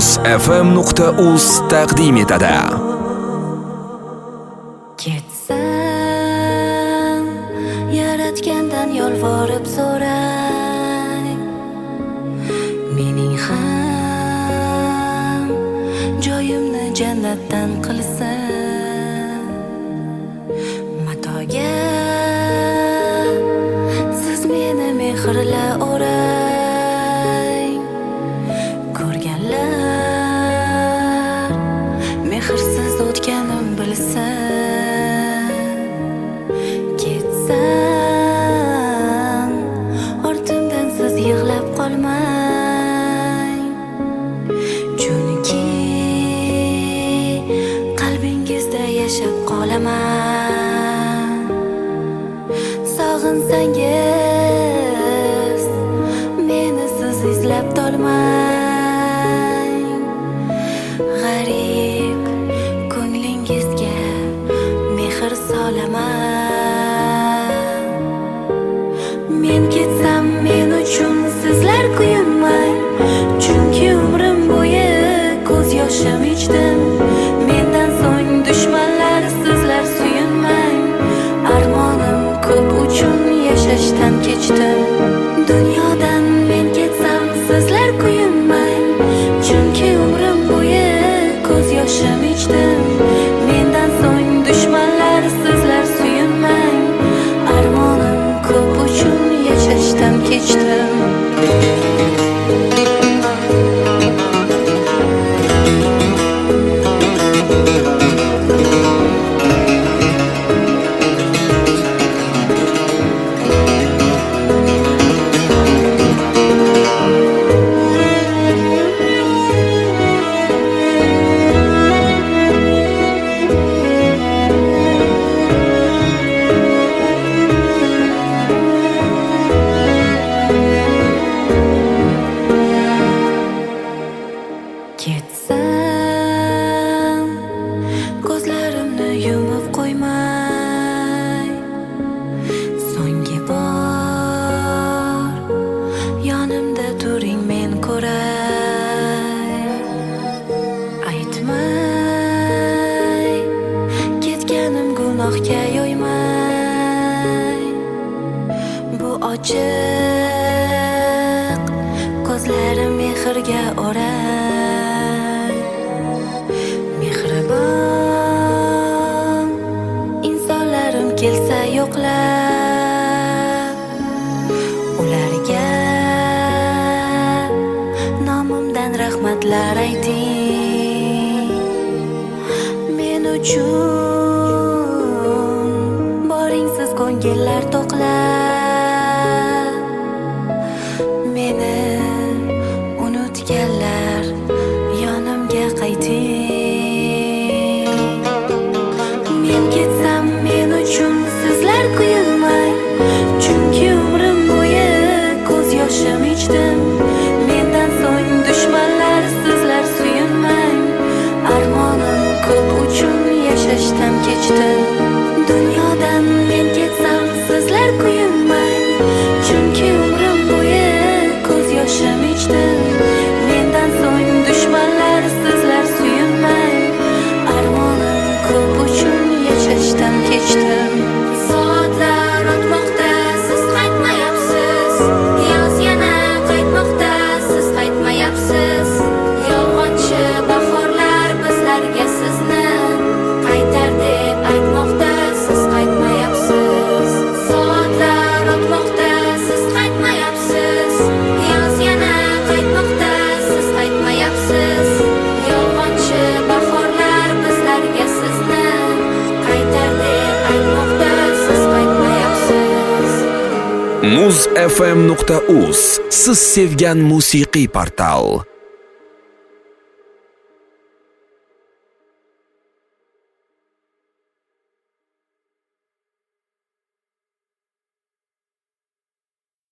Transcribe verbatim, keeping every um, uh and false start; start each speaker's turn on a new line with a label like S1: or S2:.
S1: muz f m nuqta uz taqdim etadi.
S2: Ketsam, yaratgandan yolvorib so'rang, mening ham joyimni jannatdan qilsin. Matoga siz meni mehrla o'rang, ko'rganlar mehrsiz o'tganim bilsin. Ketsam, ortimdan siz yig'lab qolmang, chunki qalbingizda yashab qolaman. Sog'insangiz meni siz izlab tolmang, g'arib ko'nglingizga mehr solaman. Men ketsam, men uchun sizlar kuyinmang, chunki umrim bo'yi ko'z yoshim ichdim. Mendan so'ng dushmanlar sizlar suyunmang, armonim ko'p uchun yashashdan kechdim. Dunyodan men ketsam, sizlar kuyinmang, chunki umrim bo'yi ko'z yoshim ichdim. Mendan so'ng dushmanlar sizlar suyunmang, armonim ko'p uchun yashashdan kechdim. Ketsam, ko'zlarimni yumib qo'ymay, so'nggi bor yonimda turing, men ko'ray. Aytmay ketganim gunohga yo'ymay, bu ochiq ko'zlarim mehrga o'ray. Mehribon insonlarim kelsa yo'qlab, ularga nomimdan rahmatlar ayting. Men uchun boringsiz ko'ngillar to'qlab, meni unutganlar yonimga qayting. Men ketsam, men uchun sizlar kuyinmang, chunki umrim bo'yi ko'z yoshim ichdim. Mendan so'ng dushmanlar sizlar suyunmang, armonim ko'p uchun yashashdan kechdim. Dunyodan men ketsam, sizlar kuyinmang, chunki umrim bo'yi ko'z yoshim ichdim. Mendan so'ng dushmanlar sizlar suyunmang, armonim ko'p uchun yashashdan kechdim. Soatlar o'tmoqda, siz qaytmayapsiz. Yoz yana qaytmoqda, siz qaytmayapsiz. Yolg'onchi bahorlar bizlarga sizni qaytar deb aytmoqda, siz qaytmayapsiz. Soatlar o'tmoqda, siz qaytmayapsiz. Yoz yana qaytmoqda, siz qaytmayapsiz. Yolg'onchi bahorlar bizlarga sizni qaytar deb aytmoqda, siz qaytmayapsiz.
S1: muz f m nuqta uz siz sevgan musiqiy portal.